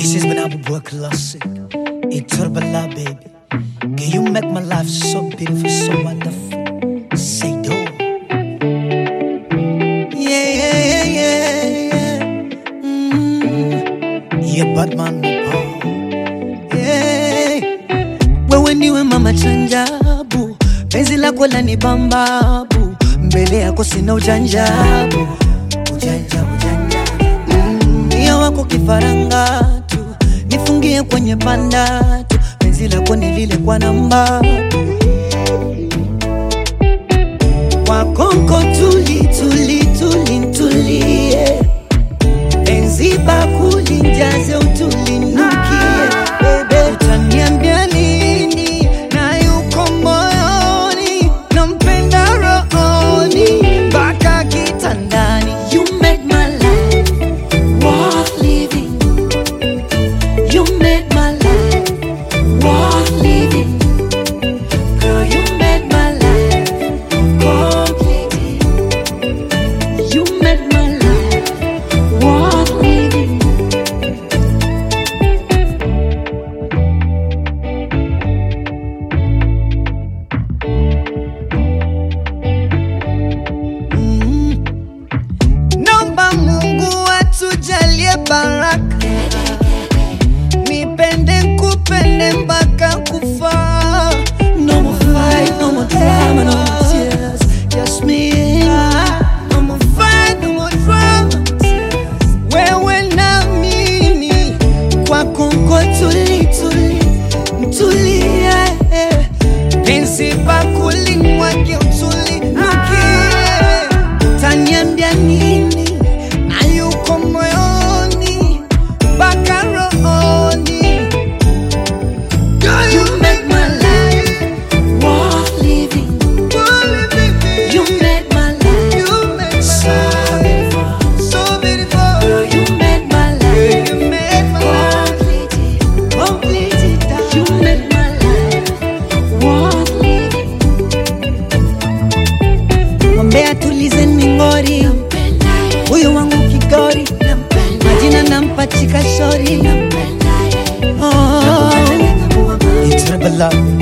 This is when I would work classic. It's Turbala, baby. Can you make my life so beautiful, so wonderful? Say do. Yeah, yeah, yeah, yeah. Yeah, Batman. Yeah. Wewe niwe mama chanjabu, penzi lako lani bambabu, mbele yako sina ujanjabu. Ujanja. Nia wako kifaranga tu, nifungie kwenye banda tu, penzi lako nilile kwa namba. Wakonko tuli ntulie, penzi bakuli njaze utulinukie. Bebe utaniambia nini na yuko moyoni, nampenda rohoni mpaka kitandani. You make my life worth living. You make my life worth living. Girl, you make my life complete. You make my life worth living. Naomba Mungu atujalie baraka, nipende kupende mpaka kufa. No more fight, no more drama, no more tears, just me and you. No more fight, no more drama, wewe na mimi. Kwako tulia, penzi bakuli mwake utulinukie. Utaniambia nini na yuko moyoni mpaka rohoni. Girl, you make my life worth living. You make my life so beautiful. Girl, you make my life complete. You make my life worth living. Mwambie atulize ningori, huyu wangu kigori, majina nampachika shori. It's Turbala.